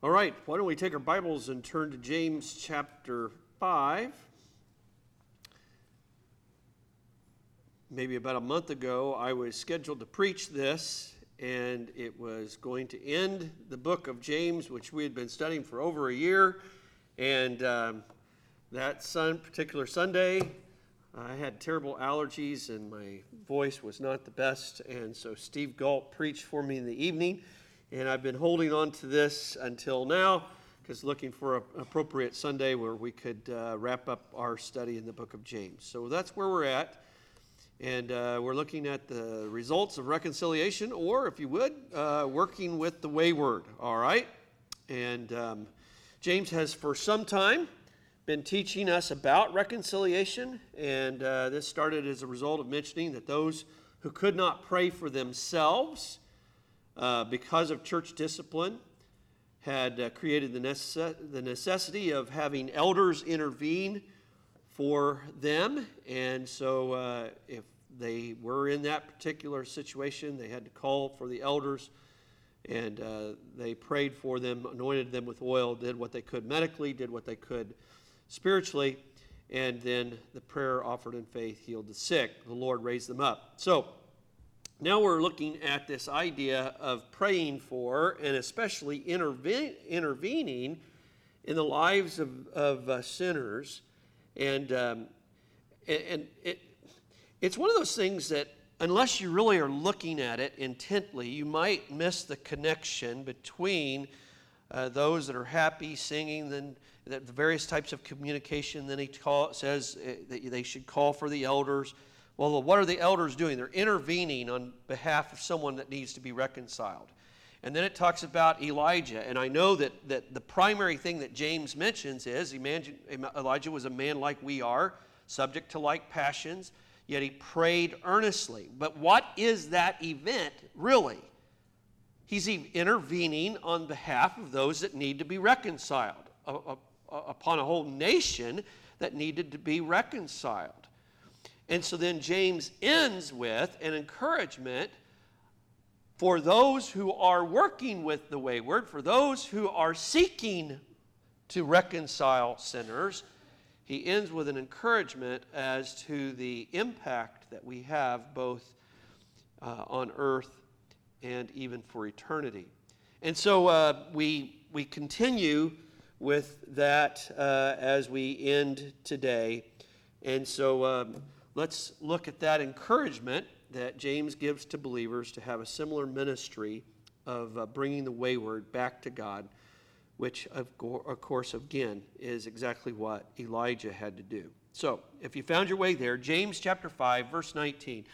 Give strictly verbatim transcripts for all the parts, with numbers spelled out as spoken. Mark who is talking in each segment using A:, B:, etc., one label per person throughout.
A: All right, why don't we take our Bibles and turn to James chapter five. Maybe about a month ago, I was scheduled to preach this, and it was going to end the book of James, which we had been studying for over a year. And um, that sun, particular Sunday, I had terrible allergies, and my voice was not the best. And so Steve Galt preached for me in the evening. And I've been holding on to this until now, because looking for an appropriate Sunday where we could uh, wrap up our study in the book of James. So that's where we're at. And uh, we're looking at the results of reconciliation, or if you would, uh, working with the wayward, all right? And um, James has for some time been teaching us about reconciliation, and uh, this started as a result of mentioning that those who could not pray for themselves Uh, because of church discipline, had uh, created the, necess- the necessity of having elders intervene for them. And so uh, if they were in that particular situation, they had to call for the elders, and uh, they prayed for them, anointed them with oil, did what they could medically, did what they could spiritually, and then the prayer offered in faith healed the sick. The Lord raised them up. So now we're looking at this idea of praying for and especially interve- intervening in the lives of, of uh, sinners. And, um, and it, it's one of those things that unless you really are looking at it intently, you might miss the connection between uh, those that are happy, singing, then the various types of communication. Then he call, says that they should call for the elders. Well, what are the elders doing? They're intervening on behalf of someone that needs to be reconciled. And then it talks about Elijah. And I know that, that the primary thing that James mentions is imagine, Elijah was a man like we are, subject to like passions, yet he prayed earnestly. But what is that event, really? He's intervening on behalf of those that need to be reconciled, upon a whole nation that needed to be reconciled. And so then James ends with an encouragement for those who are working with the wayward, for those who are seeking to reconcile sinners. He ends with an encouragement as to the impact that we have both uh, on earth and even for eternity. And so uh, we, we continue with that uh, as we end today. And so Um, Let's look at that encouragement that James gives to believers to have a similar ministry of uh, bringing the wayward back to God, which, of, go- of course, again, is exactly what Elijah had to do. So, if you found your way there, James chapter five, verse nineteen.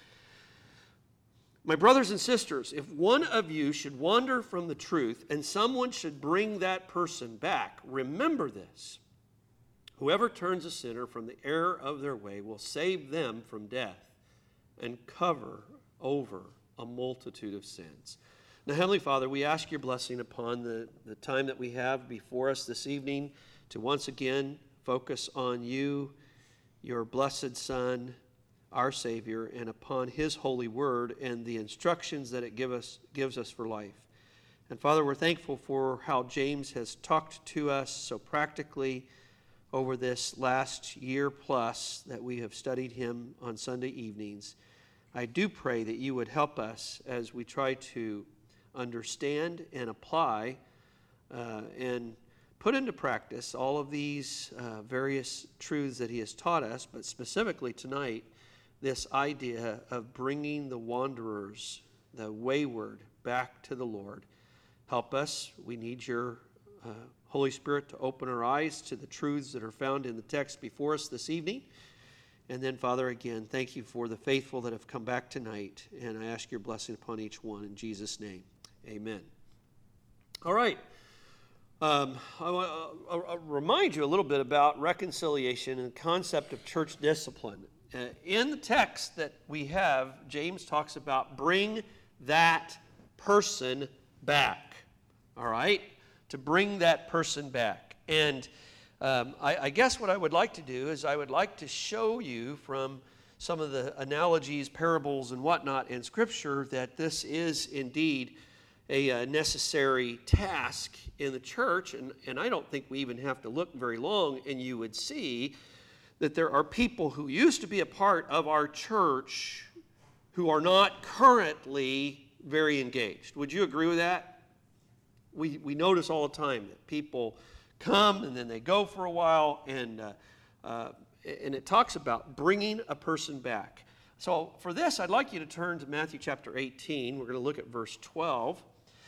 A: My brothers and sisters, if one of you should wander from the truth and someone should bring that person back, remember this. Whoever turns a sinner from the error of their way will save them from death and cover over a multitude of sins. Now, Heavenly Father, we ask your blessing upon the, the time that we have before us this evening to once again focus on you, your blessed Son, our Savior, and upon his holy word and the instructions that it give us, gives us for life. And Father, we're thankful for how James has talked to us so practically over this last year plus that we have studied him on Sunday evenings. I do pray that you would help us as we try to understand and apply uh, and put into practice all of these uh, various truths that he has taught us, but specifically tonight, this idea of bringing the wanderers, the wayward, back to the Lord. Help us. We need your uh, Holy Spirit to open our eyes to the truths that are found in the text before us this evening. And then, Father, again, thank you for the faithful that have come back tonight. And I ask your blessing upon each one in Jesus' name. Amen. All right. Um, I want to remind you a little bit about reconciliation and the concept of church discipline. Uh, in the text that we have, James talks about bring that person back. All right? To bring that person back. And um, I, I guess what I would like to do is I would like to show you from some of the analogies, parables, and whatnot in Scripture that this is indeed a uh, necessary task in the church, and, and I don't think we even have to look very long, and you would see that there are people who used to be a part of our church who are not currently very engaged. Would you agree with that? We, we notice all the time that people come and then they go for a while, and, uh, uh, and it talks about bringing a person back. So for this, I'd like you to turn to Matthew chapter eighteen. We're going to look at verse twelve.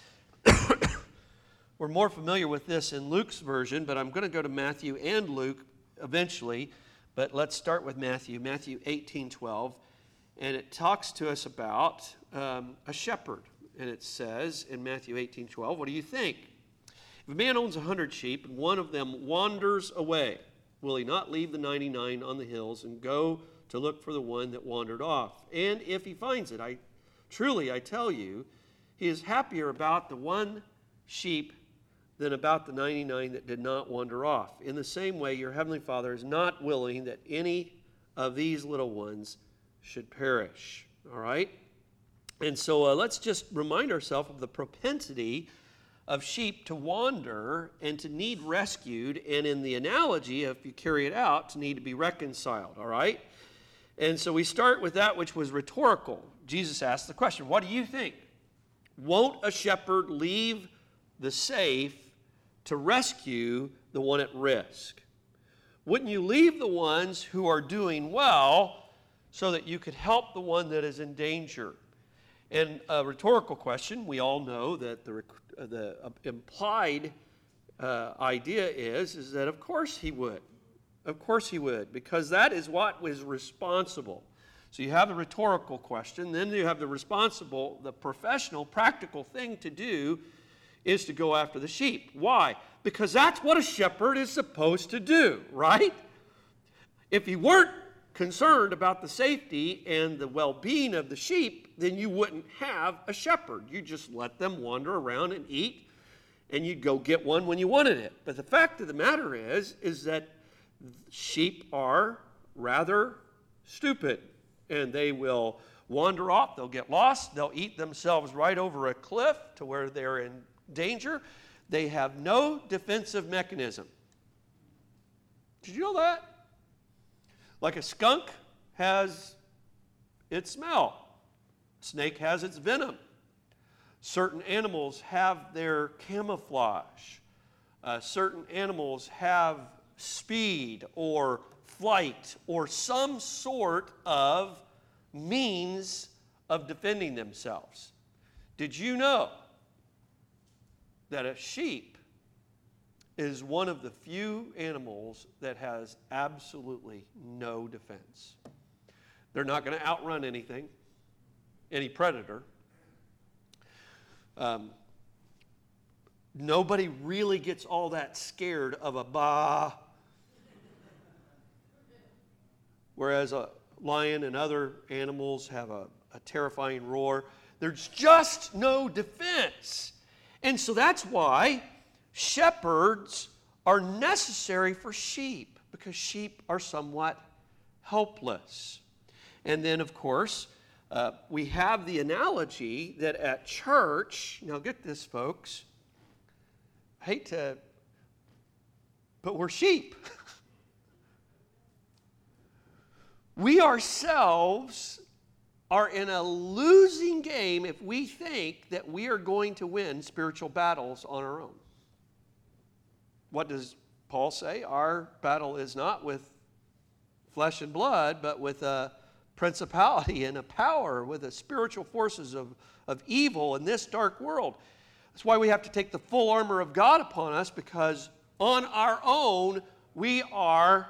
A: We're more familiar with this in Luke's version, but I'm going to go to Matthew and Luke eventually. But let's start with Matthew, Matthew eighteen twelve. And it talks to us about um, a shepherd. And it says in Matthew eighteen twelve, what do you think? If a man owns a hundred sheep and one of them wanders away, will he not leave the ninety-nine on the hills and go to look for the one that wandered off? And if he finds it, I truly I tell you, he is happier about the one sheep than about the ninety-nine that did not wander off. In the same way, your heavenly Father is not willing that any of these little ones should perish. All right? And so uh, let's just remind ourselves of the propensity of sheep to wander and to need rescued, and in the analogy, if you carry it out, to need to be reconciled. All right? And so we start with that which was rhetorical. Jesus asked the question, what do you think? Won't a shepherd leave the safe to rescue the one at risk? Wouldn't you leave the ones who are doing well so that you could help the one that is in danger? And a rhetorical question, we all know that the, the implied uh, idea is, is that of course he would. Of course he would, because that is what was responsible. So you have the rhetorical question, then you have the responsible, the professional, practical thing to do is to go after the sheep. Why? Because that's what a shepherd is supposed to do, right? If he weren't concerned about the safety and the well-being of the sheep, then you wouldn't have a shepherd. You just let them wander around and eat, and you'd go get one when you wanted it. But the fact of the matter is, is that sheep are rather stupid, and they will wander off, they'll get lost, they'll eat themselves right over a cliff to where they're in danger. They have no defensive mechanism. Did you know that? Like a skunk has its smell. Snake has its venom. Certain animals have their camouflage. Uh, certain animals have speed or flight or some sort of means of defending themselves. Did you know that a sheep is one of the few animals that has absolutely no defense? They're not going to outrun anything, any predator. Um, nobody really gets all that scared of a bah. Whereas a lion and other animals have a, a terrifying roar. There's just no defense. And so that's why shepherds are necessary for sheep, because sheep are somewhat helpless. And then, of course, uh, we have the analogy that at church, now get this, folks, I hate to, but we're sheep. We ourselves are in a losing game if we think that we are going to win spiritual battles on our own. What does Paul say? Our battle is not with flesh and blood, but with a principality and a power, with the spiritual forces of, of evil in this dark world. That's why we have to take the full armor of God upon us, because on our own we are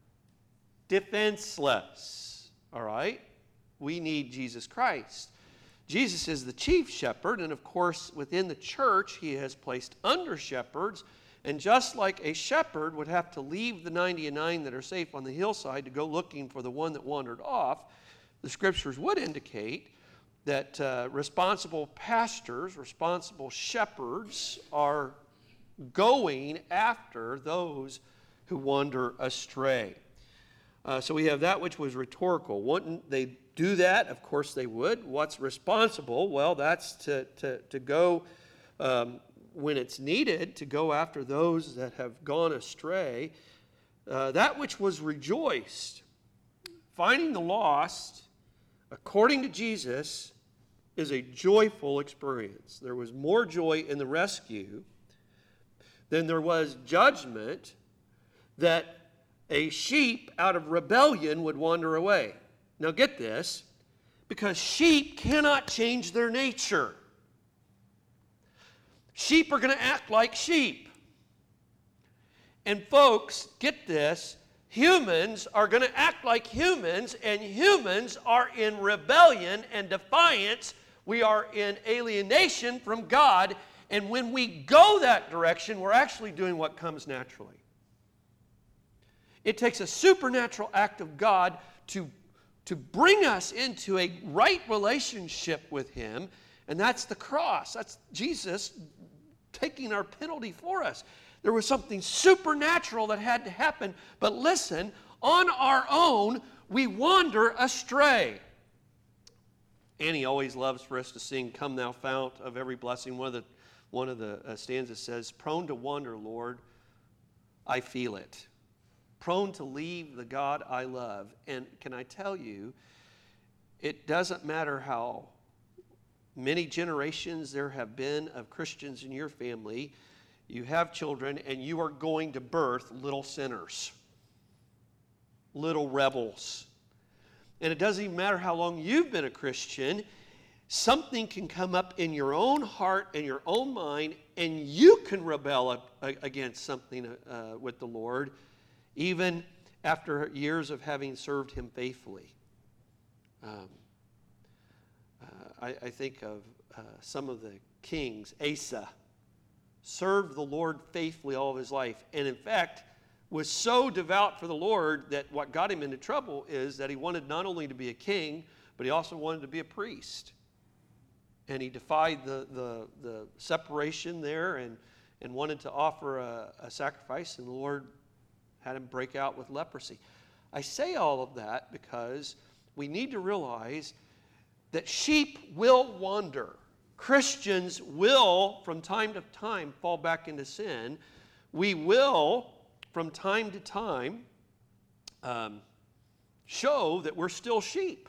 A: defenseless. All right? We need Jesus Christ. Jesus is the chief shepherd, and of course, within the church, he has placed under shepherds. And just like a shepherd would have to leave the ninety-nine that are safe on the hillside to go looking for the one that wandered off, the scriptures would indicate that uh, responsible pastors, responsible shepherds are going after those who wander astray. Uh, so we have that which was rhetorical. Wouldn't they do that? Of course they would. What's responsible? Well, that's to, to, to go um, when it's needed to go after those that have gone astray, uh, that which was rejoiced, finding the lost, according to Jesus, is a joyful experience. There was more joy in the rescue than there was judgment that a sheep out of rebellion would wander away. Now get this, because sheep cannot change their nature. Sheep are going to act like sheep. And folks, get this, humans are going to act like humans, and humans are in rebellion and defiance. We are in alienation from God, and when we go that direction, we're actually doing what comes naturally. It takes a supernatural act of God to, to bring us into a right relationship with Him, and that's the cross. That's Jesus taking our penalty for us. There was something supernatural that had to happen, but listen, on our own, we wander astray. Annie always loves for us to sing, "Come Thou Fount of Every Blessing." One of the, one of the uh, stanzas says, "Prone to wander, Lord, I feel it. Prone to leave the God I love." And can I tell you, it doesn't matter how many generations there have been of Christians in your family, you have children, and you are going to birth little sinners, little rebels. And it doesn't even matter how long you've been a Christian, something can come up in your own heart and your own mind, and you can rebel against something uh, with the Lord, even after years of having served Him faithfully. Um, uh, I, I think of uh, some of the kings. Asa served the Lord faithfully all of his life, and in fact was so devout for the Lord that what got him into trouble is that he wanted not only to be a king, but he also wanted to be a priest. And he defied the, the, the separation there and, and wanted to offer a, a sacrifice, and the Lord had him break out with leprosy. I say all of that because we need to realize that sheep will wander. Christians will, from time to time, fall back into sin. We will, from time to time, um, show that we're still sheep.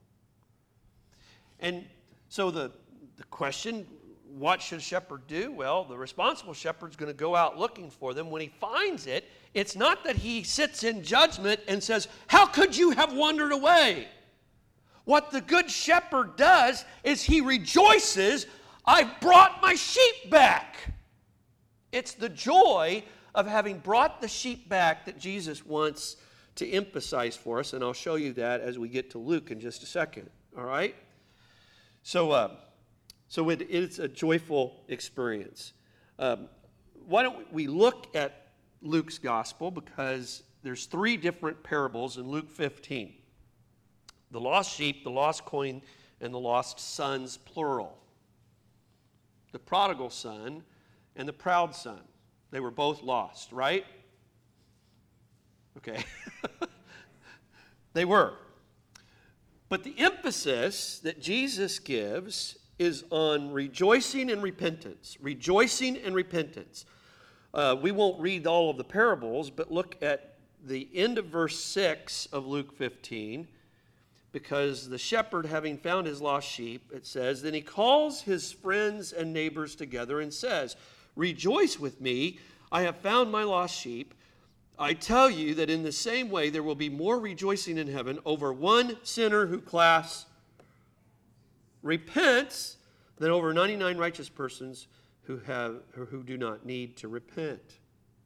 A: And so the, the question, what should a shepherd do? Well, the responsible shepherd's going to go out looking for them. When he finds it, it's not that he sits in judgment and says, "How could you have wandered away?" What the good shepherd does is he rejoices, "I've brought my sheep back." It's the joy of having brought the sheep back that Jesus wants to emphasize for us, and I'll show you that as we get to Luke in just a second, all right? So, uh, so it, it's a joyful experience. Um, why don't we look at Luke's gospel, because there's three different parables in Luke fifteen. The lost sheep, the lost coin, and the lost sons, plural. The prodigal son and the proud son. They were both lost, right? Okay. They were. But the emphasis that Jesus gives is on rejoicing and repentance. Rejoicing and repentance. Uh, we won't read all of the parables, but look at the end of verse six of Luke fifteen. Because the shepherd, having found his lost sheep, it says, then he calls his friends and neighbors together and says, "Rejoice with me, I have found my lost sheep. I tell you that in the same way there will be more rejoicing in heaven over one sinner who, class, repents than over ninety-nine righteous persons who have or who do not need to repent."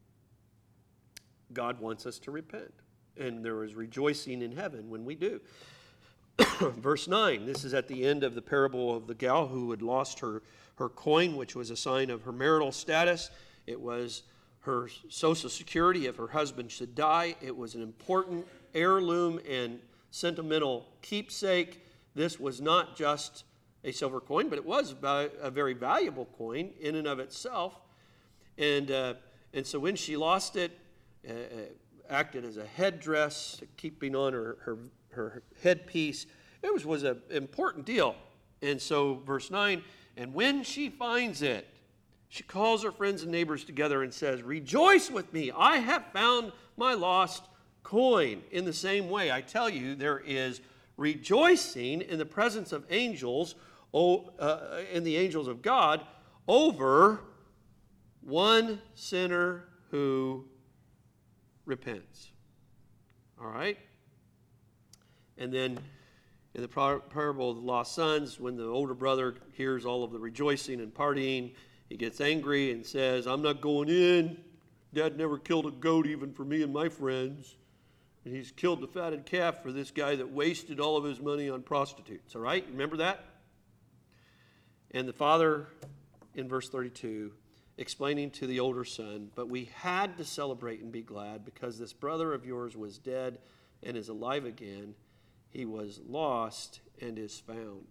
A: God wants us to repent, and there is rejoicing in heaven when we do. Verse nine, this is at the end of the parable of the gal who had lost her, her coin, which was a sign of her marital status. It was her social security if her husband should die. It was an important heirloom and sentimental keepsake. This was not just a silver coin, but it was a very valuable coin in and of itself. And, uh, and so when she lost it, uh, acted as a headdress, keeping on her, her, her headpiece. It was, was an important deal. And so verse nine, and when she finds it, She calls her friends and neighbors together and says, "Rejoice with me, I have found my lost coin." In the same way, I tell you, there is rejoicing in the presence of angels, oh, uh, in the angels of God, over one sinner who repents. All right? And then in the par- parable of the lost sons, when the older brother hears all of the rejoicing and partying, he gets angry and says, "I'm not going in. Dad never killed a goat even for me and my friends. And he's killed the fatted calf for this guy that wasted all of his money on prostitutes." All right? Remember that? And the father, in verse thirty-two, explaining to the older son, "But we had to celebrate and be glad because this brother of yours was dead and is alive again. He was lost and is found."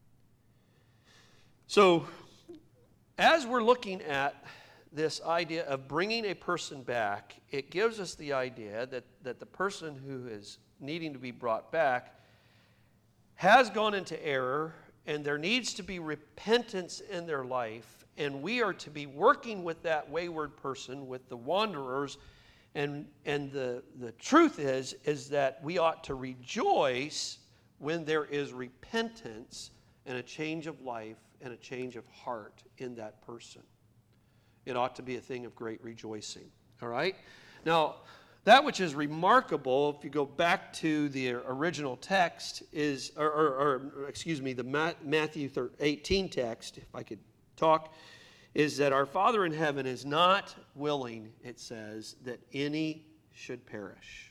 A: So, as we're looking at this idea of bringing a person back, it gives us the idea that, that the person who is needing to be brought back has gone into error, and there needs to be repentance in their life, and we are to be working with that wayward person, with the wanderers, and, and the, the truth is, is that we ought to rejoice when there is repentance and a change of life and a change of heart in that person. It ought to be a thing of great rejoicing. All right? Now, that which is remarkable, if you go back to the original text, is, or, or, or excuse me, the Matthew eighteen text, if I could talk, is that our Father in heaven is not willing, it says, that any should perish.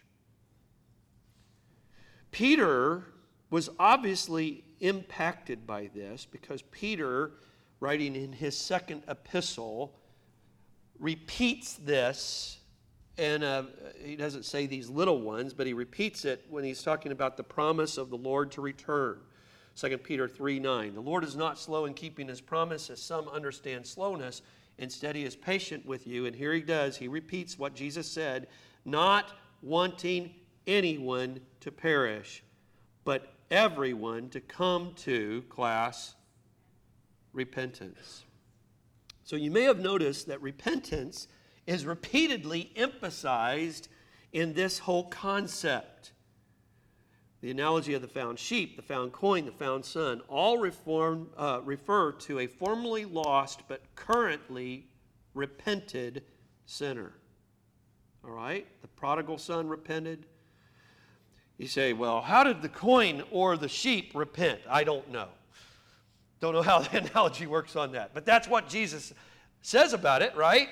A: Peter was obviously impacted by this because Peter, writing in his second epistle, repeats this, and uh, he doesn't say these little ones, but he repeats it when he's talking about the promise of the Lord to return. Second Peter three nine, "The Lord is not slow in keeping his promise, as some understand slowness. Instead, he is patient with you." And here he does, he repeats what Jesus said, "Not wanting anyone to perish, but everyone to come to," class, "repentance." So you may have noticed that repentance is repeatedly emphasized in this whole concept. The analogy of the found sheep, the found coin, the found son, all reform, uh, refer to a formerly lost but currently repented sinner. All right? The prodigal son repented. You say, well, how did the coin or the sheep repent? I don't know. Don't know how the analogy works on that. But that's what Jesus says about it, right?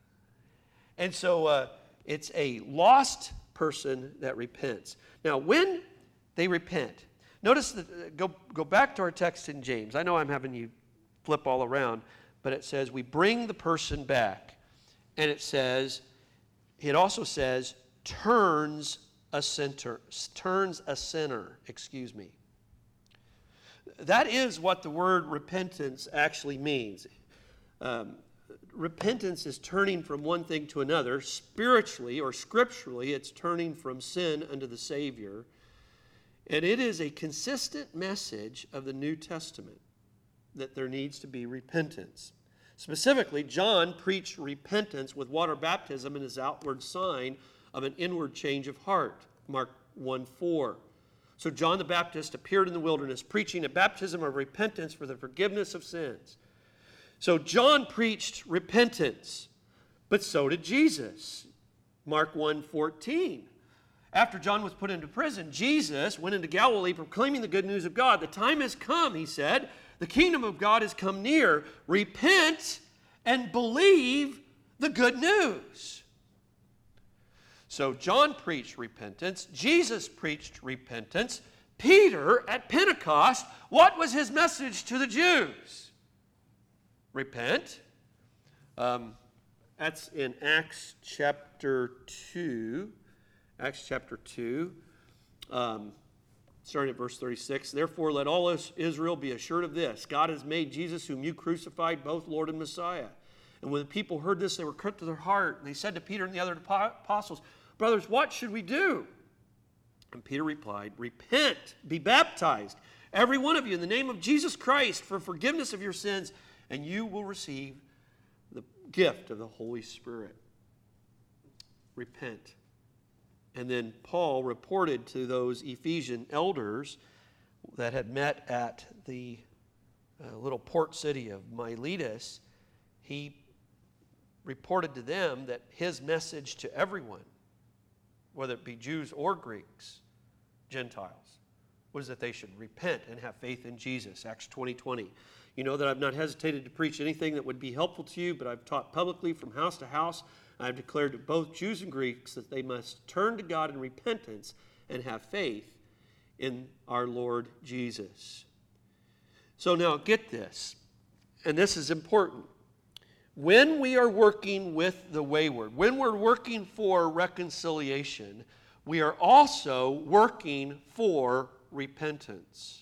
A: And so uh, it's a lost person that repents. Now, when they repent, notice that, uh, go, go back to our text in James. I know I'm having you flip all around, but it says we bring the person back. And it says, it also says, turns a sinner, turns a sinner, excuse me. That is what the word repentance actually means. Um, repentance is turning from one thing to another. Spiritually or scripturally, it's turning from sin unto the Savior. And it is a consistent message of the New Testament that there needs to be repentance. Specifically, John preached repentance with water baptism and his outward sign of an inward change of heart. Mark one four. So John the Baptist appeared in the wilderness, preaching a baptism of repentance for the forgiveness of sins. So John preached repentance, but so did Jesus. Mark one fourteen. After John was put into prison, Jesus went into Galilee proclaiming the good news of God. The time has come, he said. The kingdom of God has come near. Repent and believe the good news. So John preached repentance. Jesus preached repentance. Peter, at Pentecost, what was his message to the Jews? Repent. Um, that's in Acts chapter two. Acts chapter two, um, starting at verse thirty-six. "Therefore let all Israel be assured of this. God has made Jesus, whom you crucified, both Lord and Messiah." And when the people heard this, they were cut to their heart. And they said to Peter and the other apostles, "Brothers, what should we do?" And Peter replied, "Repent, be baptized, every one of you, in the name of Jesus Christ, for forgiveness of your sins, and you will receive gift of the Holy Spirit. Repent. And then Paul reported to those Ephesian elders that had met at the uh, little port city of Miletus, he reported to them that his message to everyone, whether it be Jews or Greeks, Gentiles, was that they should repent and have faith in Jesus, Acts twenty twenty. You know that I've not hesitated to preach anything that would be helpful to you, but I've taught publicly from house to house. I've declared to both Jews and Greeks that they must turn to God in repentance and have faith in our Lord Jesus. So now get this, and this is important. When we are working with the wayward, when we're working for reconciliation, we are also working for repentance.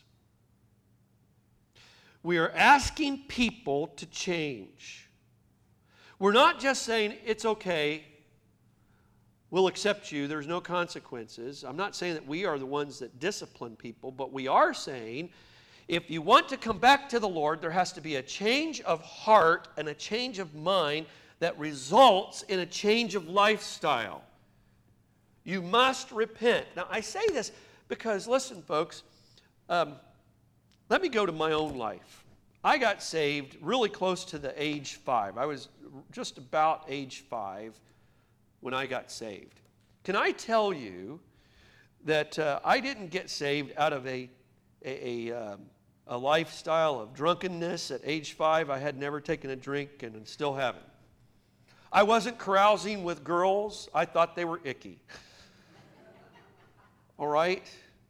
A: We are asking people to change. We're not just saying, it's okay, we'll accept you, there's no consequences. I'm not saying that we are the ones that discipline people, but we are saying, if you want to come back to the Lord, there has to be a change of heart and a change of mind that results in a change of lifestyle. You must repent. Now, I say this because, listen, folks, um, let me go to my own life. I got saved really close to the age five. I was just about age five when I got saved. Can I tell you that uh, I didn't get saved out of a, a, a, um, a lifestyle of drunkenness at age five? I had never taken a drink and still haven't. I wasn't carousing with girls. I thought they were icky. All right?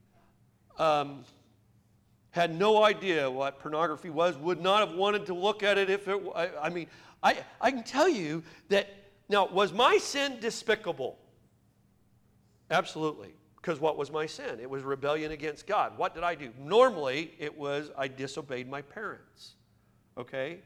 A: Um, had no idea what pornography was, would not have wanted to look at it if it, I, I mean, I, I can tell you that, now, was my sin despicable? Absolutely. Because what was my sin? It was rebellion against God. What did I do? Normally, it was I disobeyed my parents. Okay?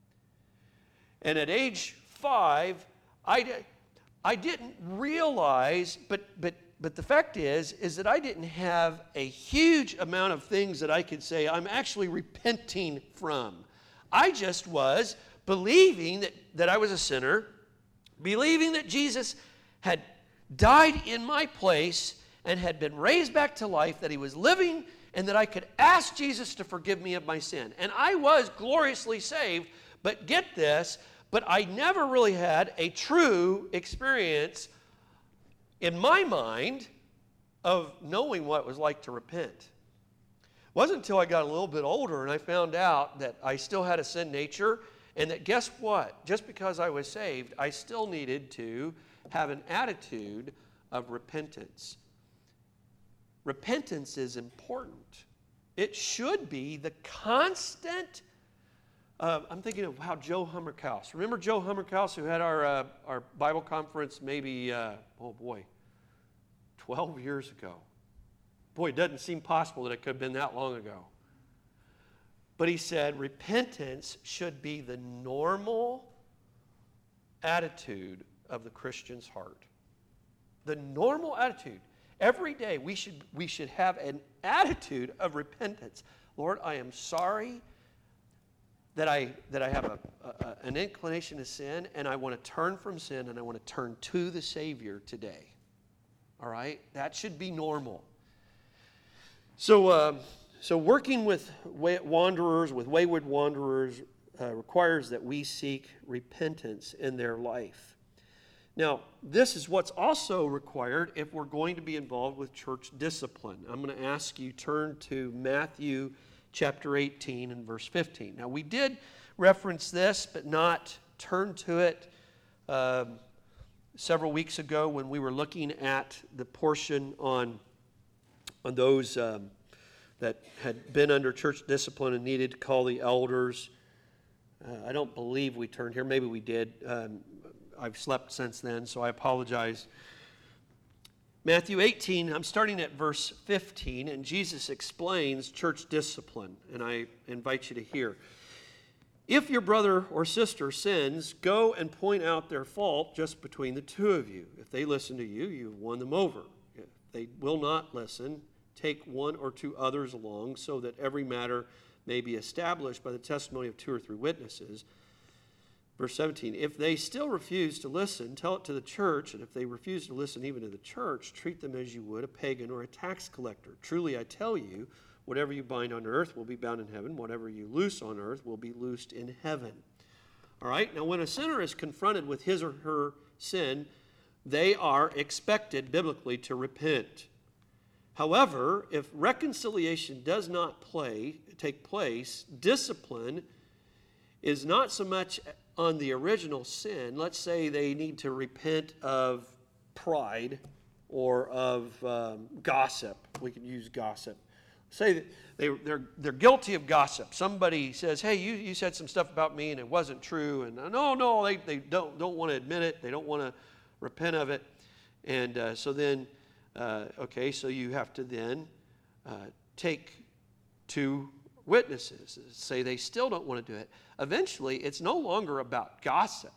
A: And at age five, I, I didn't realize, but, but, but the fact is, is that I didn't have a huge amount of things that I could say I'm actually repenting from. I just was believing that, that I was a sinner, believing that Jesus had died in my place and had been raised back to life, that he was living, and that I could ask Jesus to forgive me of my sin. And I was gloriously saved, but get this, but I never really had a true experience in my mind of knowing what it was like to repent. It wasn't until I got a little bit older and I found out that I still had a sin nature, and that guess what? Just because I was saved, I still needed to have an attitude of repentance. Repentance is important. It should be the constant. Uh, I'm thinking of how Joe Hummerkaus. Remember Joe Hummerkaus, who had our uh, our Bible conference maybe, uh, oh boy, twelve years ago. Boy, it doesn't seem possible that it could have been that long ago. But he said repentance should be the normal attitude of the Christian's heart. The normal attitude. Every day we should, we should have an attitude of repentance. Lord, I am sorry that I, that I have a, a, an inclination to sin, and I want to turn from sin, and I want to turn to the Savior today. All right? That should be normal. So, uh, so working with wanderers, with wayward wanderers, uh, requires that we seek repentance in their life. Now, this is what's also required if we're going to be involved with church discipline. I'm going to ask you turn to Matthew chapter eighteen and verse fifteen. Now, we did reference this, but not turn to it um, several weeks ago when we were looking at the portion on, on those um, that had been under church discipline and needed to call the elders. Uh, I don't believe we turned here. Maybe we did. Um, I've slept since then, so I apologize. Matthew eighteen, I'm starting at verse fifteen, and Jesus explains church discipline, and I invite you to hear. If your brother or sister sins, go and point out their fault just between the two of you. If they listen to you, you've won them over. If they will not listen, take one or two others along, so that every matter may be established by the testimony of two or three witnesses. Verse seventeen, if they still refuse to listen, tell it to the church, and if they refuse to listen even to the church, treat them as you would a pagan or a tax collector. Truly I tell you, whatever you bind on earth will be bound in heaven, whatever you loose on earth will be loosed in heaven. All right, now when a sinner is confronted with his or her sin, they are expected biblically to repent. However, if reconciliation does not play, take place, discipline is not so much on the original sin. Let's say they need to repent of pride or of um, gossip. We can use gossip. Say that they, they're, they're guilty of gossip. Somebody says, hey, you, you said some stuff about me and it wasn't true. And no, no, they, they don't, don't want to admit it. They don't want to repent of it. And uh, so then, uh, okay, so you have to then uh, take two witnesses. Say they still don't want to do it. Eventually, it's no longer about gossip.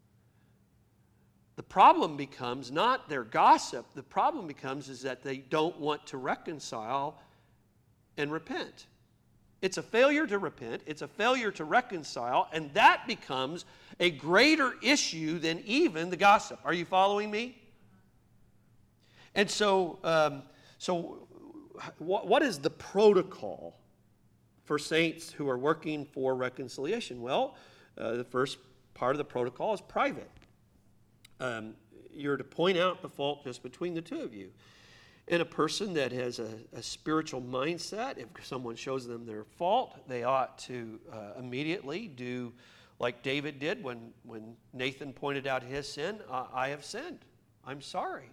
A: The problem becomes not their gossip. The problem becomes is that they don't want to reconcile and repent. It's a failure to repent. It's a failure to reconcile, and that becomes a greater issue than even the gossip. Are you following me? And so, um, so what, what is the protocol for saints who are working for reconciliation? Well, uh, the first part of the protocol is private. Um, you're to point out the fault just between the two of you. And a person that has a, a spiritual mindset, if someone shows them their fault, they ought to uh, immediately do like David did when, when Nathan pointed out his sin. I, I have sinned. I'm sorry.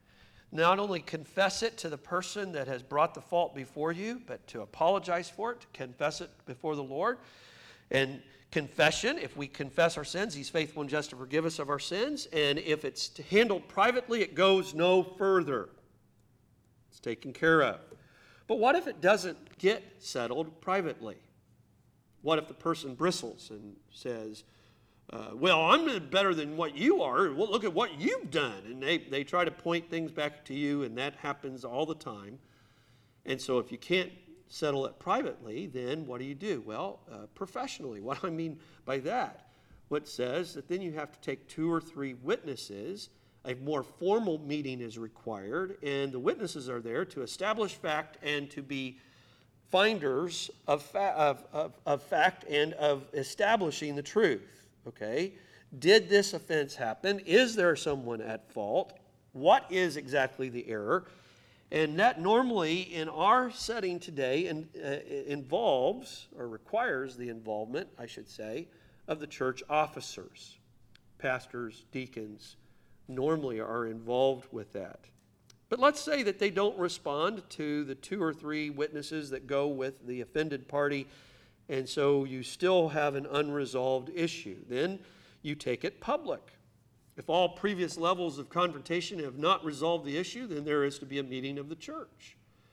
A: Not only confess it to the person that has brought the fault before you, but to apologize for it, to confess it before the Lord. And confession, if we confess our sins, He's faithful and just to forgive us of our sins. And if it's handled privately, it goes no further. It's taken care of. But what if it doesn't get settled privately? What if the person bristles and says, Uh, well, I'm better than what you are. Well, look at what you've done. And they, they try to point things back to you, and that happens all the time. And so if you can't settle it privately, then what do you do? Well, uh, professionally. What I mean by that, what says that then you have to take two or three witnesses. A more formal meeting is required, and the witnesses are there to establish fact and to be finders of, fa- of, of, of fact and of establishing the truth. Okay, did this offense happen? Is there someone at fault? What is exactly the error? And that normally in our setting today in, uh, involves or requires the involvement, I should say, of the church officers. Pastors, deacons normally are involved with that. But let's say that they don't respond to the two or three witnesses that go with the offended party, and so you still have an unresolved issue. Then you take it public. If all previous levels of confrontation have not resolved the issue, then there is to be a meeting of the church.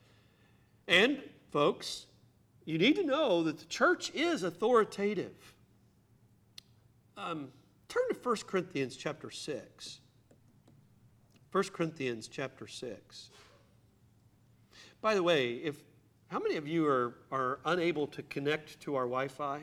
A: And, folks, you need to know that the church is authoritative. Um, turn to First Corinthians chapter six. First Corinthians chapter six. By the way, if how many of you are, are unable to connect to our Wi-Fi?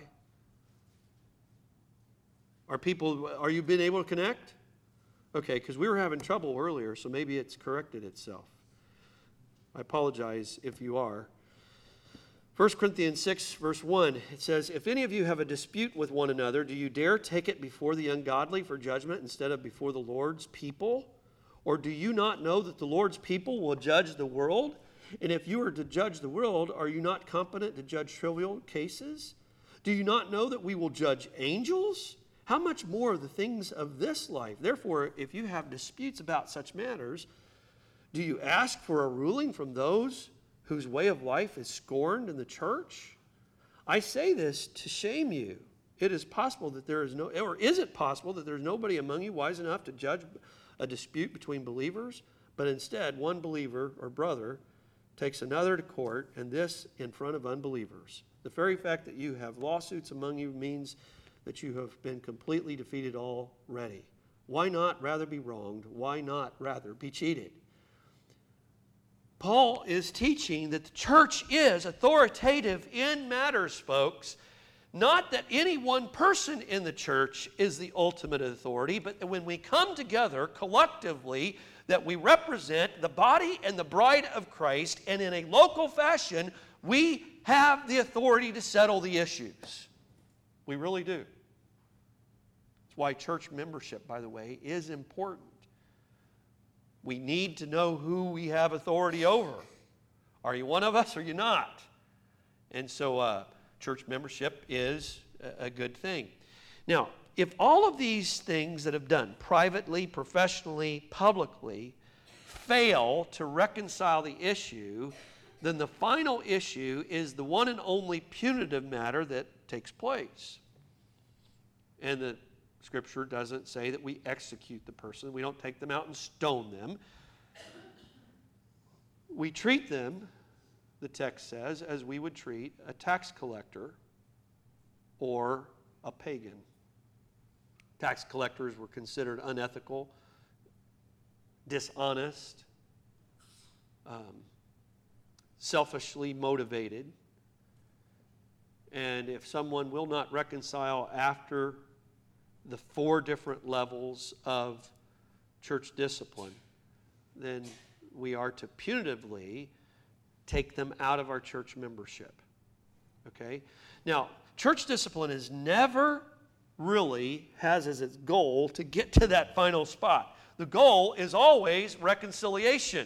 A: Are people, are you been able to connect? Okay, because we were having trouble earlier, so maybe it's corrected itself. I apologize if you are. First Corinthians six, verse one, it says, if any of you have a dispute with one another, do you dare take it before the ungodly for judgment instead of before the Lord's people? Or do you not know that the Lord's people will judge the world? And if you are to judge the world, are you not competent to judge trivial cases? Do you not know that we will judge angels? How much more the things of this life? Therefore, if you have disputes about such matters, do you ask for a ruling from those whose way of life is scorned in the church? I say this to shame you. It is possible that there is no, or is it possible that there is nobody among you wise enough to judge a dispute between believers? But instead, one believer or brother takes another to court, and this in front of unbelievers. The very fact that you have lawsuits among you means that you have been completely defeated already. Why not rather be wronged? Why not rather be cheated? Paul is teaching that the church is authoritative in matters, folks, Not that any one person in the church is the ultimate authority, but that when we come together collectively, that we represent the body and the bride of Christ, and in a local fashion, we have the authority to settle the issues. We really do. That's why church membership, by the way, is important. We need to know who we have authority over. Are you one of us or are you not? And so uh, church membership is a, a good thing. Now, if all of these things that have done, privately, professionally, publicly, fail to reconcile the issue, then the final issue is the one and only punitive matter that takes place. And the Scripture doesn't say that we execute the person. We don't take them out and stone them. We treat them, the text says, as we would treat a tax collector or a pagan. Tax collectors were considered unethical, dishonest, um, selfishly motivated. And if someone will not reconcile after the four different levels of church discipline, then we are to punitively take them out of our church membership. Okay? Now, church discipline is never really has as its goal to get to that final spot. The goal is always reconciliation.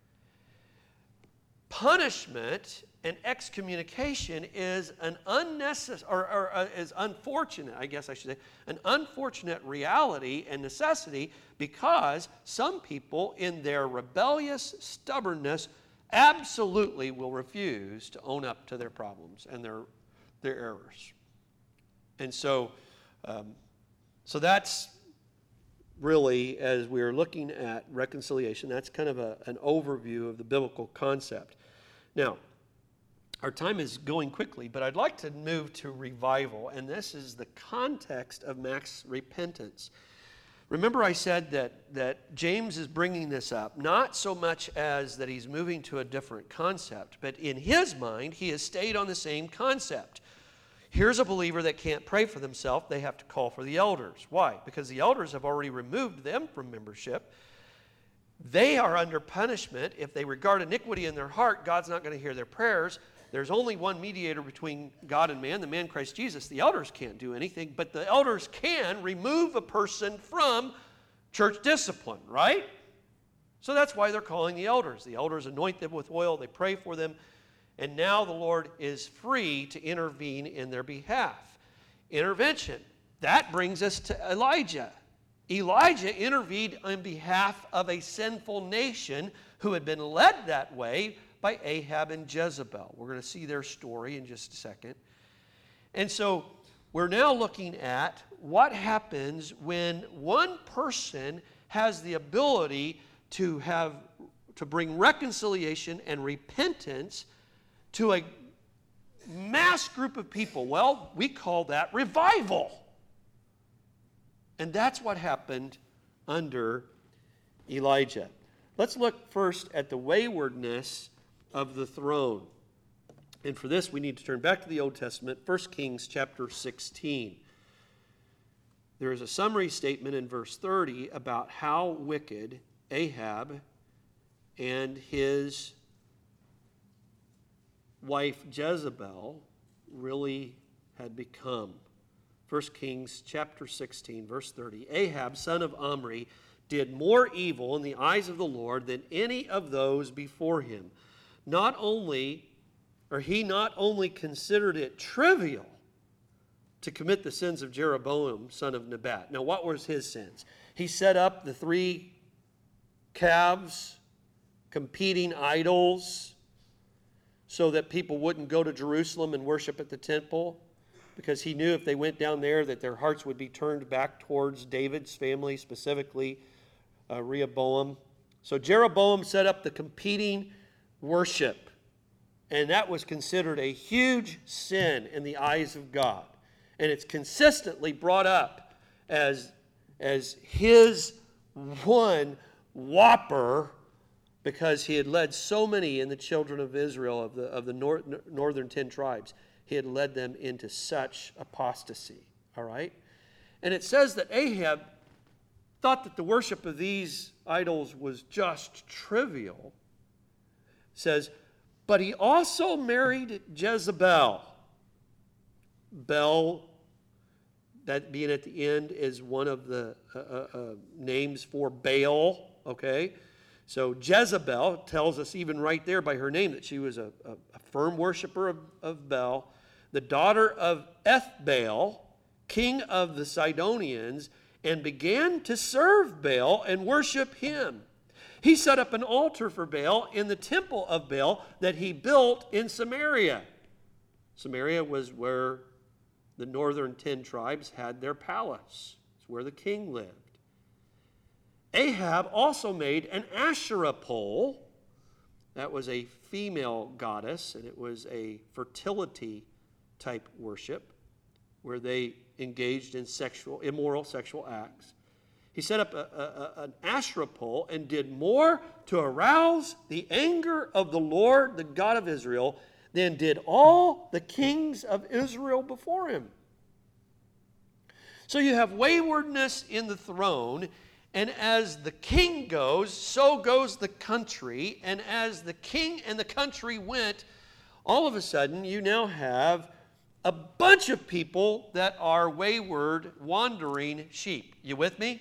A: Punishment and excommunication is an unnecessary, or, or uh, is unfortunate, I guess I should say, an unfortunate reality and necessity, because some people in their rebellious stubbornness absolutely will refuse to own up to their problems and their, their errors. And so, um, so that's really, as we're looking at reconciliation, that's kind of a, an overview of the biblical concept. Now, our time is going quickly, but I'd like to move to revival, and this is the context of Mac's repentance. Remember I said that, that James is bringing this up, not so much as that he's moving to a different concept, but in his mind, he has stayed on the same concept. Here's a believer that can't pray for themselves. They have to call for the elders. Why? Because the elders have already removed them from membership. They are under punishment. If they regard iniquity in their heart, God's not going to hear their prayers. There's only one mediator between God and man, the man Christ Jesus. The elders can't do anything, but the elders can remove a person from church discipline, right? So that's why they're calling the elders. The elders anoint them with oil, they pray for them, and now the Lord is free to intervene in their behalf. Intervention. That brings us to Elijah. Elijah intervened on behalf of a sinful nation who had been led that way by Ahab and Jezebel. We're going to see their story in just a second. And so we're now looking at what happens when one person has the ability to have to bring reconciliation and repentance to a mass group of people. Well, we call that revival. And that's what happened under Elijah. Let's look first at the waywardness of the throne. And for this, we need to turn back to the Old Testament, First Kings chapter sixteen. There is a summary statement in verse thirty about how wicked Ahab and his wife Jezebel really had become. First Kings chapter sixteen, verse thirty. Ahab, son of Omri, did more evil in the eyes of the Lord than any of those before him. Not only, or he not only considered it trivial to commit the sins of Jeroboam, son of Nebat. Now, what was his sins? He set up the three calves, competing idols, so that people wouldn't go to Jerusalem and worship at the temple, because he knew if they went down there that their hearts would be turned back towards David's family, specifically uh, Rehoboam. So Jeroboam set up the competing worship, and that was considered a huge sin in the eyes of God. And it's consistently brought up as, as his one whopper, because he had led so many in the children of Israel, of the, of the nor- northern ten tribes. he had led them into such apostasy. All right? And it says that Ahab thought that the worship of these idols was just trivial. It says, but he also married Jezebel. Bel, that being at the end, is one of the uh, uh, names for Baal, okay? So Jezebel tells us even right there by her name that she was a, a, a firm worshiper of, of Baal, the daughter of Ethbaal, king of the Sidonians, and began to serve Baal and worship him. He set up an altar for Baal in the temple of Baal that he built in Samaria. Samaria was where the northern ten tribes had their palace. It's where the king lived. Ahab also made an Asherah pole. That was a female goddess, and it was a fertility type worship where they engaged in sexual, immoral sexual acts. He set up a, a, an Asherah pole and did more to arouse the anger of the Lord, the God of Israel, than did all the kings of Israel before him. So you have waywardness in the throne, and as the king goes, so goes the country. And as the king and the country went, all of a sudden you now have a bunch of people that are wayward, wandering sheep. You with me?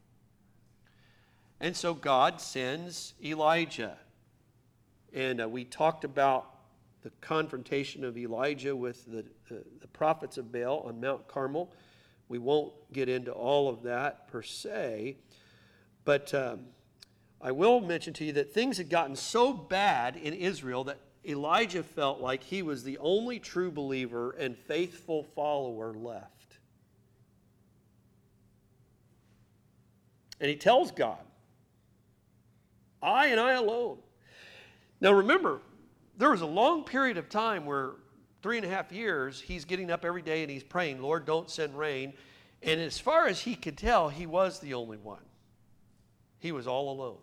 A: And so God sends Elijah. And uh, we talked about the confrontation of Elijah with the, the, the prophets of Baal on Mount Carmel. We won't get into all of that per se. But um, I will mention to you that things had gotten so bad in Israel that Elijah felt like he was the only true believer and faithful follower left. And he tells God, I and I alone. Now remember, there was a long period of time where three and a half years he's getting up every day and he's praying, Lord, don't send rain. And as far as he could tell, he was the only one. He was all alone.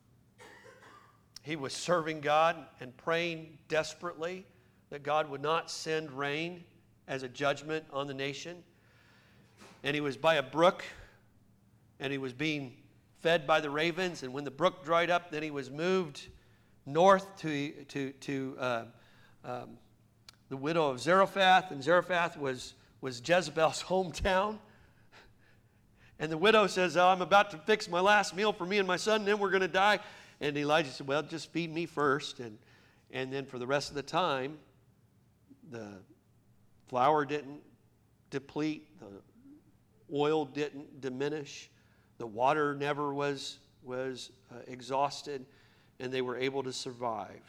A: He was serving God and praying desperately that God would not send rain as a judgment on the nation. And he was by a brook, and he was being fed by the ravens. And when the brook dried up, then he was moved north to, to, to uh, um, the widow of Zarephath. And Zarephath was, was Jezebel's hometown. And the widow says, oh, I'm about to fix my last meal for me and my son, and then we're going to die. And Elijah said, well, just feed me first. And, and then for the rest of the time, the flour didn't deplete, the oil didn't diminish, the water never was, was uh, exhausted, and they were able to survive.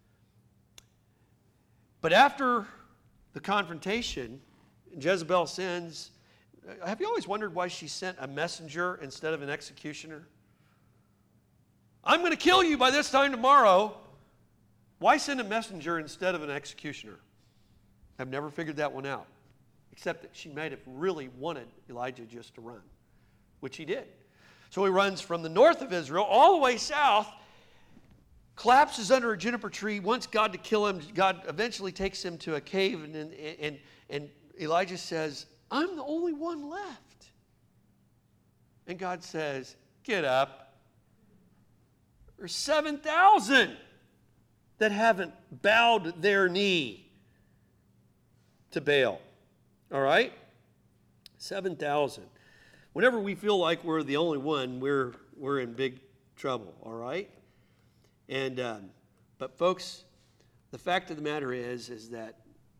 A: But after the confrontation, Jezebel sends, have you always wondered why she sent a messenger instead of an executioner? I'm going to kill you by this time tomorrow. Why send a messenger instead of an executioner? I've never figured that one out. Except that she might have really wanted Elijah just to run, which he did. So he runs from the north of Israel all the way south, collapses under a juniper tree, wants God to kill him. God eventually takes him to a cave, and, and, and, and Elijah says, I'm the only one left. And God says, get up. There's seven thousand that haven't bowed their knee to Baal. All right? seven thousand. Whenever we feel like we're the only one, we're, we're in big trouble. All right? And, um, but folks, the fact of the matter is, is that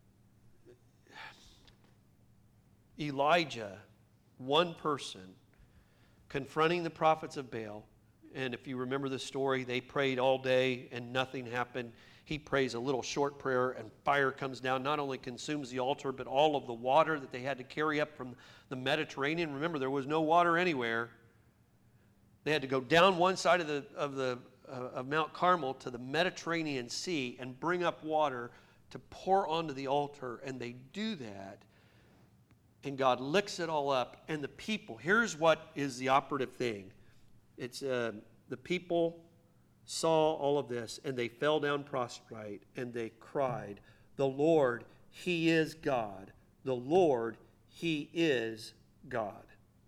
A: Elijah, one person, confronting the prophets of Baal. And if you remember the story, they prayed all day and nothing happened. He prays a little short prayer and fire comes down, not only consumes the altar, but all of the water that they had to carry up from the Mediterranean. Remember, there was no water anywhere. They had to go down one side of the of the uh, of Mount Carmel to the Mediterranean Sea and bring up water to pour onto the altar. And they do that. And God licks it all up. And the people, here's what is the operative thing. It's uh, the people saw all of this, and they fell down prostrate, and they cried, the Lord, He is God. The Lord, He is God.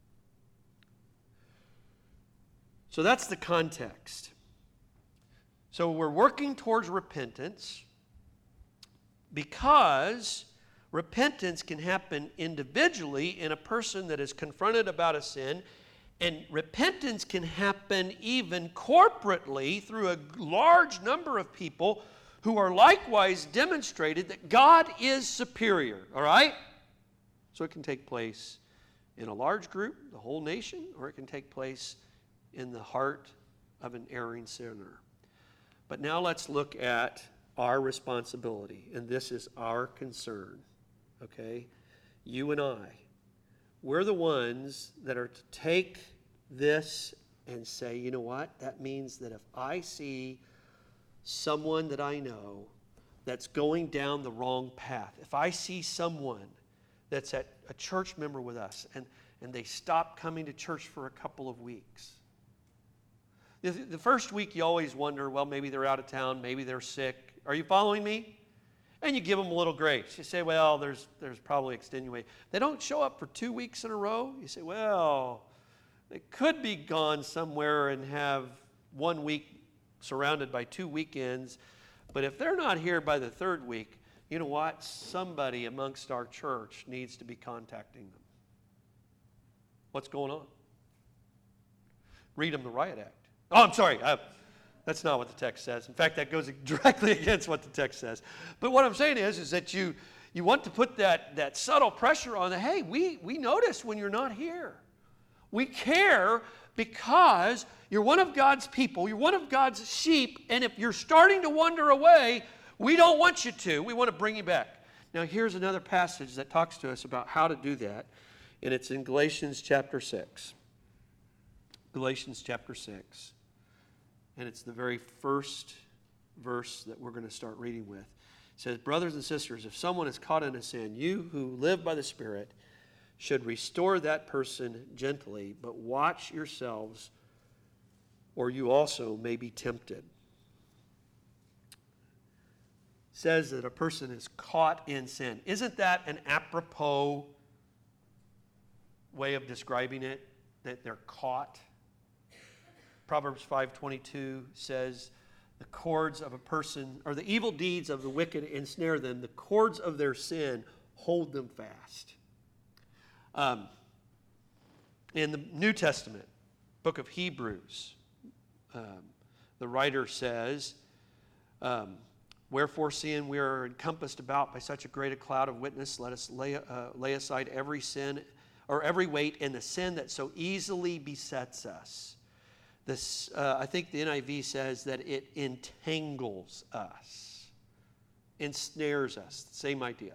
A: So that's the context. So we're working towards repentance because repentance can happen individually in a person that is confronted about a sin, and repentance can happen even corporately through a large number of people who are likewise demonstrated that God is superior, all right? So it can take place in a large group, the whole nation, or it can take place in the heart of an erring sinner. But now let's look at our responsibility, and this is our concern, okay? You and I, we're the ones that are to take this and say, you know what? That means that if I see someone that I know that's going down the wrong path, if I see someone that's at a church member with us and, and they stop coming to church for a couple of weeks, the, the first week you always wonder, well, maybe they're out of town, maybe they're sick. Are you following me? And you give them a little grace. You say, well, there's there's probably extenuating. They don't show up for two weeks in a row. You say, well, they could be gone somewhere and have one week surrounded by two weekends. But if they're not here by the third week, you know what? Somebody amongst our church needs to be contacting them. What's going on? Read them the Riot Act. Oh, I'm sorry. I, That's not what the text says. In fact, that goes directly against what the text says. But what I'm saying is, is that you, you want to put that, that subtle pressure on the, hey, we, we notice when you're not here. We care because you're one of God's people. You're one of God's sheep. And if you're starting to wander away, we don't want you to. We want to bring you back. Now, here's another passage that talks to us about how to do that. And it's in Galatians chapter six. Galatians chapter six. And it's the very first verse that we're going to start reading with. It says, brothers and sisters, if someone is caught in a sin, you who live by the Spirit should restore that person gently, but watch yourselves, or you also may be tempted. It says that a person is caught in sin. Isn't that an apropos way of describing it, that they're caught? Proverbs five twenty-two says, the cords of a person, or the evil deeds of the wicked ensnare them. The cords of their sin hold them fast. Um, in the New Testament, book of Hebrews, um, the writer says, um, wherefore, seeing we are encompassed about by such a great a cloud of witness, let us lay, uh, lay aside every sin, or every weight, and the sin that so easily besets us. This, uh, I think the N I V says that it entangles us, ensnares us. Same idea.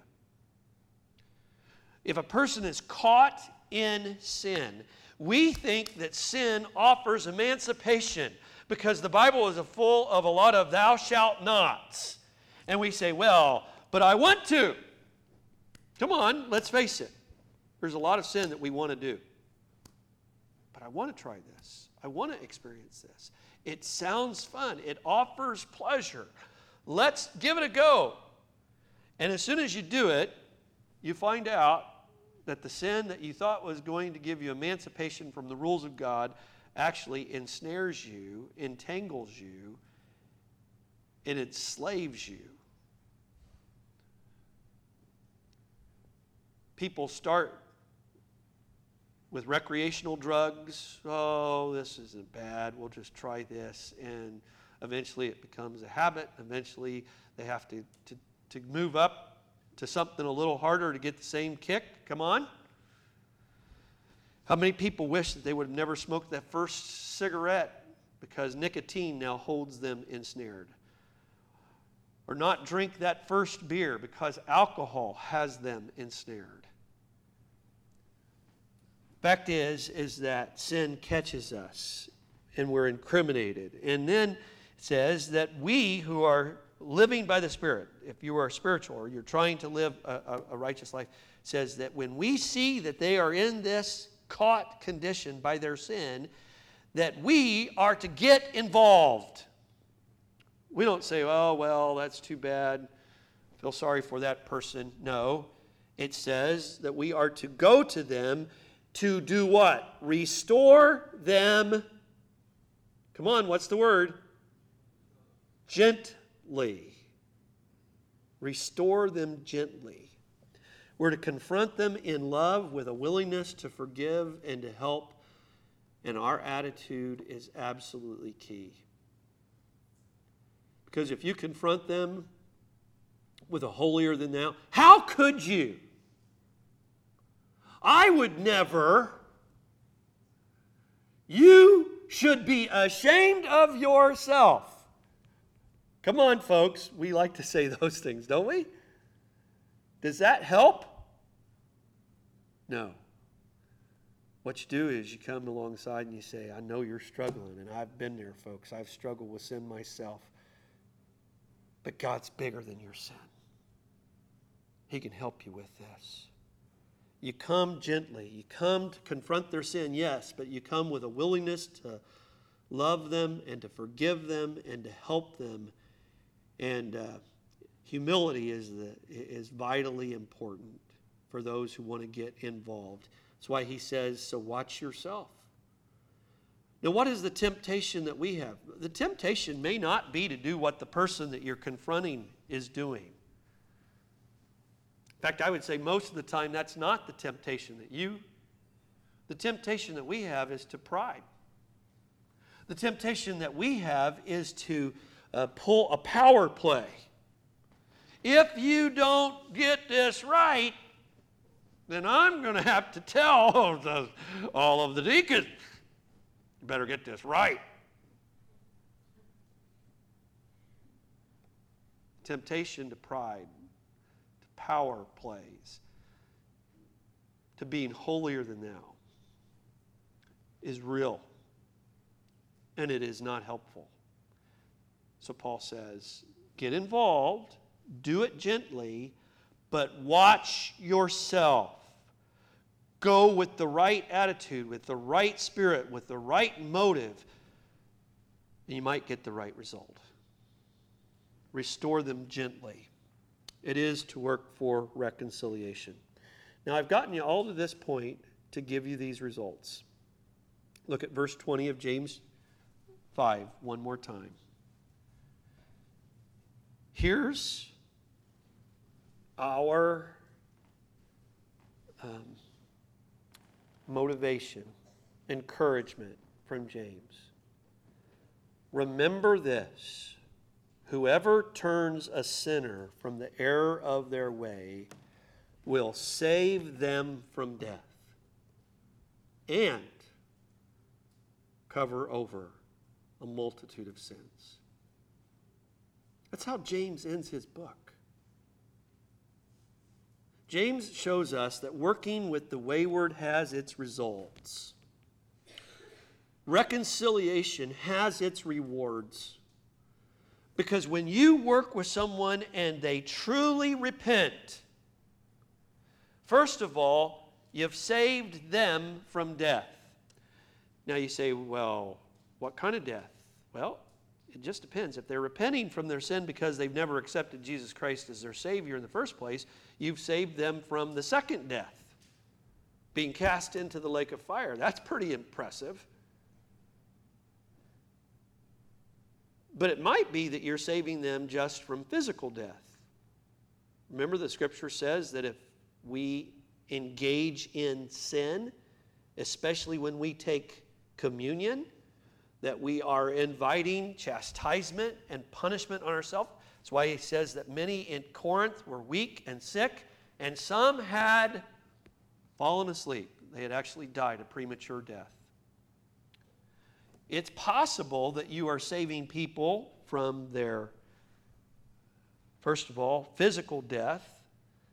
A: If a person is caught in sin, we think that sin offers emancipation because the Bible is full of a lot of thou shalt nots. And we say, well, but I want to. Come on, let's face it. There's a lot of sin that we want to do. But I want to try this. I want to experience this. It sounds fun. It offers pleasure. Let's give it a go. And as soon as you do it, you find out that the sin that you thought was going to give you emancipation from the rules of God actually ensnares you, entangles you, and enslaves you. People start with recreational drugs. Oh, this isn't bad. We'll just try this. And eventually it becomes a habit. Eventually they have to, to, to move up to something a little harder to get the same kick. Come on. How many people wish that they would have never smoked that first cigarette because nicotine now holds them ensnared? Or not drink that first beer because alcohol has them ensnared? Fact is, is that sin catches us and we're incriminated. And then it says that we who are living by the Spirit, if you are spiritual or you're trying to live a, a, a righteous life, says that when we see that they are in this caught condition by their sin, that we are to get involved. We don't say, oh, well, that's too bad. feel sorry for that person. No. It says that we are to go to them to do what? Restore them. Come on, what's the word? Gently. Restore them gently. We're to confront them in love with a willingness to forgive and to help. And our attitude is absolutely key. Because if you confront them with a holier than thou, how could you? I would never. You should be ashamed of yourself. Come on, folks. We like to say those things, don't we? Does that help? No. What you do is you come alongside and you say, I know you're struggling, and I've been there, folks. I've struggled with sin myself. But God's bigger than your sin. He can help you with this. You come gently. You come to confront their sin, yes, but you come with a willingness to love them and to forgive them and to help them. And uh, humility is, the, is vitally important for those who want to get involved. That's why he says, so watch yourself. Now, what is the temptation that we have? The temptation may not be to do what the person that you're confronting is doing. In fact, I would say most of the time that's not the temptation that you, the temptation that we have is to pride. The temptation that we have is to uh, pull a power play. If you don't get this right, then I'm going to have to tell the, all of the deacons, you better get this right. Temptation to pride. Power plays, to being holier than thou, is real, and it is not helpful. So Paul says, get involved, do it gently, but watch yourself. Go with the right attitude, with the right spirit, with the right motive, and you might get the right result. Restore them gently. It is to work for reconciliation. Now, I've gotten you all to this point to give you these results. Look at verse twenty of James five one more time. Here's our um, motivation, encouragement from James. Remember this. Whoever turns a sinner from the error of their way will save them from death and cover over a multitude of sins. That's how James ends his book. James shows us that working with the wayward has its results. Reconciliation has its rewards. Because when you work with someone and they truly repent, first of all, you've saved them from death. Now you say, well, what kind of death? Well, it just depends. If they're repenting from their sin because they've never accepted Jesus Christ as their Savior in the first place, you've saved them from the second death, being cast into the lake of fire. That's pretty impressive. But it might be that you're saving them just from physical death. Remember, the scripture says that if we engage in sin, especially when we take communion, that we are inviting chastisement and punishment on ourselves. That's why he says that many in Corinth were weak and sick, and some had fallen asleep. They had actually died a premature death. It's possible that you are saving people from their, first of all, physical death.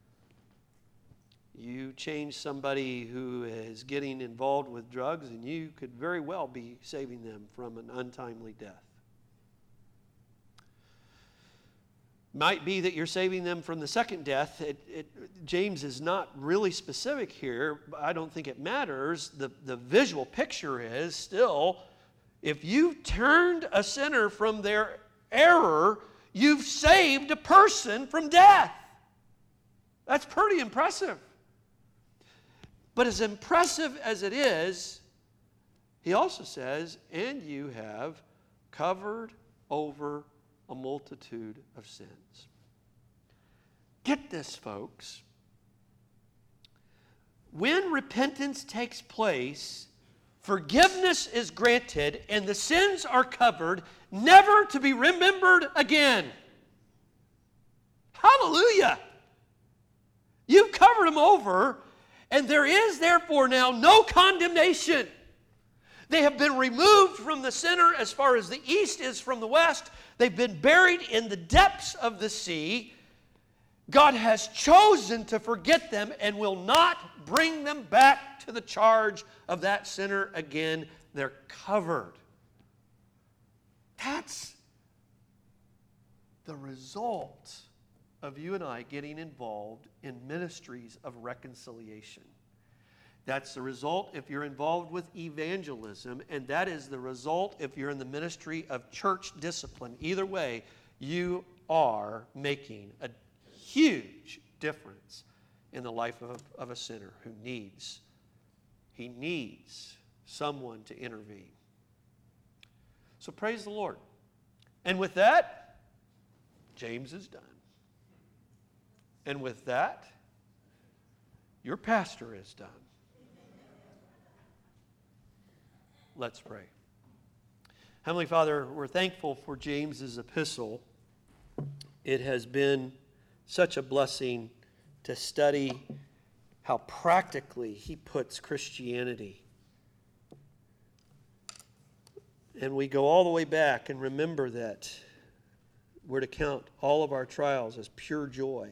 A: You change somebody who is getting involved with drugs, and you could very well be saving them from an untimely death. Might be that you're saving them from the second death. It, it, James is not really specific here. But I don't think it matters. The, the visual picture is still, if you turned a sinner from their error, you've saved a person from death. That's pretty impressive. But as impressive as it is, he also says, and you have covered over a multitude of sins. Get this, folks. When repentance takes place, forgiveness is granted and the sins are covered, never to be remembered again. Hallelujah! You've covered them over, and there is therefore now no condemnation. They have been removed from the sinner as far as the east is from the west. They've been buried in the depths of the sea. God has chosen to forget them and will not bring them back to the charge of that sinner again. They're covered. That's the result of you and I getting involved in ministries of reconciliation. That's the result if you're involved with evangelism, and that is the result if you're in the ministry of church discipline. Either way, you are making a huge difference in the life of a, of a sinner who needs, he needs someone to intervene. So praise the Lord. And with that, James is done. And with that, your pastor is done. Let's pray. Heavenly Father, we're thankful for James's epistle. It has been such a blessing to study how practically he puts Christianity. And we go all the way back and remember that we're to count all of our trials as pure joy.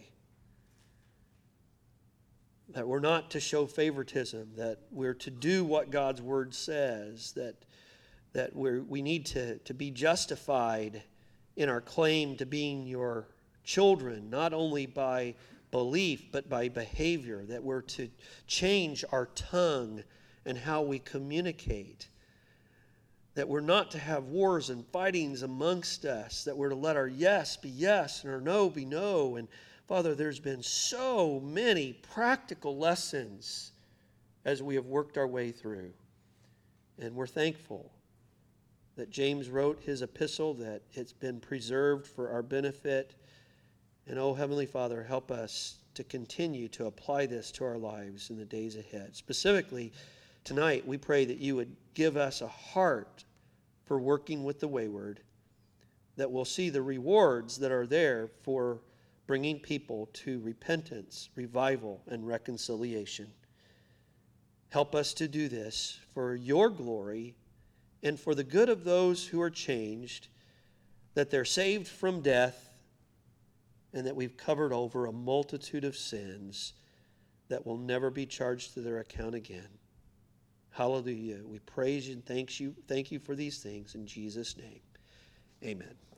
A: That we're not to show favoritism, that we're to do what God's Word says, that, that we're, we need to, to be justified in our claim to being your children, not only by belief, but by behavior, that we're to change our tongue and how we communicate, that we're not to have wars and fightings amongst us, that we're to let our yes be yes and our no be no. And Father, there's been so many practical lessons as we have worked our way through. And we're thankful that James wrote his epistle, that it's been preserved for our benefit. And oh, Heavenly Father, help us to continue to apply this to our lives in the days ahead. Specifically, tonight, we pray that you would give us a heart for working with the wayward, that we'll see the rewards that are there for bringing people to repentance, revival, and reconciliation. Help us to do this for your glory and for the good of those who are changed, that they're saved from death, and that we've covered over a multitude of sins that will never be charged to their account again. Hallelujah. We praise you and thank you, thank you for these things in Jesus' name. Amen.